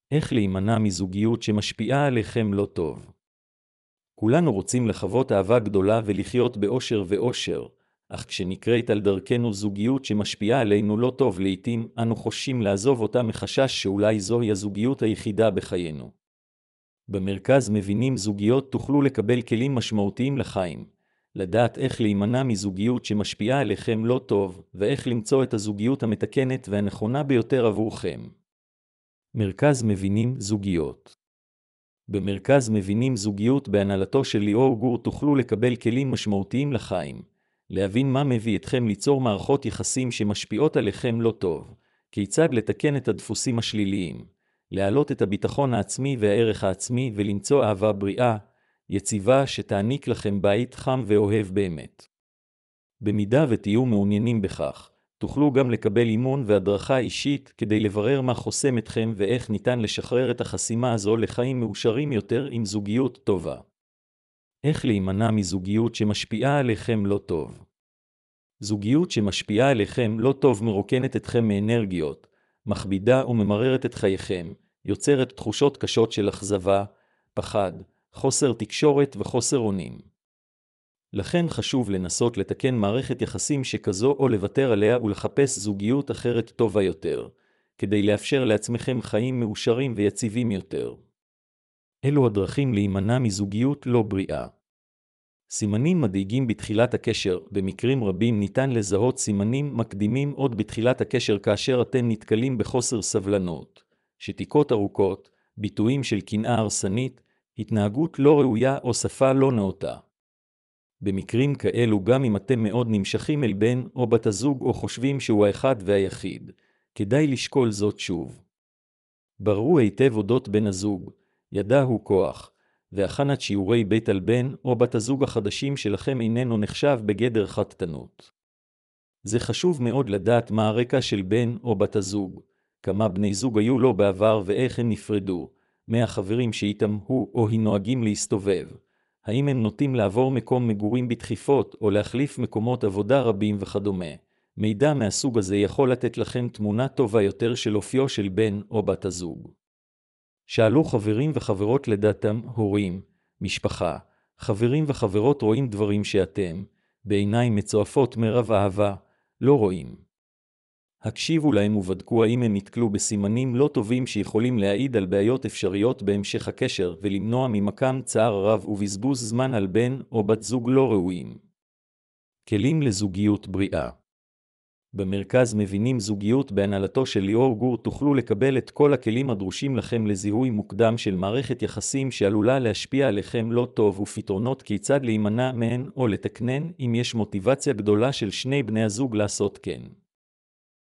איך להימנע מזוגיות שמשפיעה עליכם לא טוב? כולנו רוצים לחוות אהבה גדולה ולחיות באושר ואושר, אך כשנקראת על דרכנו זוגיות שמשפיעה עלינו לא טוב, לעתים אנו חוששים לעזוב אותה מחשש שאולי זוהי הזוגיות היחידה בחיינו. במרכז מבינים זוגיות תוכלו לקבל כלים משמעותיים לחיים, לדעת איך להימנע מזוגיות שמשפיעה עליכם לא טוב, ואיך למצוא את הזוגיות המתקנת והנכונה ביותר עבורכם. מרכז מבינים זוגיות. במרכז מבינים זוגיות בהנהלתו של ליאור גור תוכלו לקבל כלים משמעותיים לחיים, להבין מה מביא אתכם ליצור מערכות יחסים שמשפיעות עליכם לא טוב, כיצד לתקן את הדפוסים השליליים, להעלות את הביטחון העצמי והערך העצמי ולמצוא אהבה בריאה, יציבה שתעניק לכם בית חם ואוהב באמת. במידה ותהיו מעוניינים בכך, תוכלו גם לקבל אימון והדרכה אישית כדי לברר מה חוסם אתכם ואיך ניתן לשחרר את החסימה הזו לחיים מאושרים יותר עם זוגיות טובה. איך להימנע מזוגיות שמשפיעה עליכם לא טוב? זוגיות שמשפיעה עליכם לא טוב מרוקנת אתכם מאנרגיות, מכבידה וממררת את חייכם, יוצרת תחושות קשות של אכזבה, פחד, חוסר תקשורת וחוסר אונים. לכן חשוב לנסות לתקן מערכת יחסים שכזו או לוותר עליה ולחפש זוגיות אחרת טובה יותר, כדי לאפשר לעצמכם חיים מאושרים ויציבים יותר. אלו הדרכים להימנע מזוגיות לא בריאה. סימנים מדאיגים בתחילת הקשר. במקרים רבים ניתן לזהות סימנים מקדימים עוד בתחילת הקשר כאשר אתם נתקלים בחוסר סבלנות, שתיקות ארוכות, ביטויים של קנאה הרסנית, התנהגות לא ראויה או שפה לא נאותה. במקרים כאלו גם אם אתם מאוד נמשכים אל בן או בת הזוג או חושבים שהוא האחד והיחיד, כדאי לשקול זאת שוב. בראו היטב אודות בן הזוג, ידע הוא כוח, והכנת שיעורי בית על בן או בת הזוג החדשים שלכם איננו נחשב בגדר חטטנות. זה חשוב מאוד לדעת מה הרקע של בן או בת הזוג, כמה בני זוג היו לו בעבר ואיך הם נפרדו, מהחברים שאיתם הוא או היא נוהגים להסתובב, האם הם נוטים לעבור מקום מגורים בדחיפות או להחליף מקומות עבודה רבים וכדומה. מידע מהסוג הזה יכול לתת לכם תמונה טובה יותר של אופיו של בן או בת הזוג. שאלו חברים וחברות לדעתם, הורים, משפחה, חברים וחברות רואים דברים שאתם, בעיניים מצועפות מרב אהבה, לא רואים. הקשיבו להם ובדקו האם הם נתקלו בסימנים לא טובים שיכולים להעיד על בעיות אפשריות בהמשך הקשר ולמנוע ממקם צער רב ובזבוז זמן על בן או בת זוג לא ראויים. כלים לזוגיות בריאה. במרכז מבינים זוגיות בהנהלתו של ליאור גור תוכלו לקבל את כל הכלים הדרושים לכם לזיהוי מוקדם של מערכת יחסים שעלולה להשפיע עליכם לא טוב ופתרונות כיצד להימנע מהן או לתקנן אם יש מוטיבציה גדולה של שני בני הזוג לעשות כן.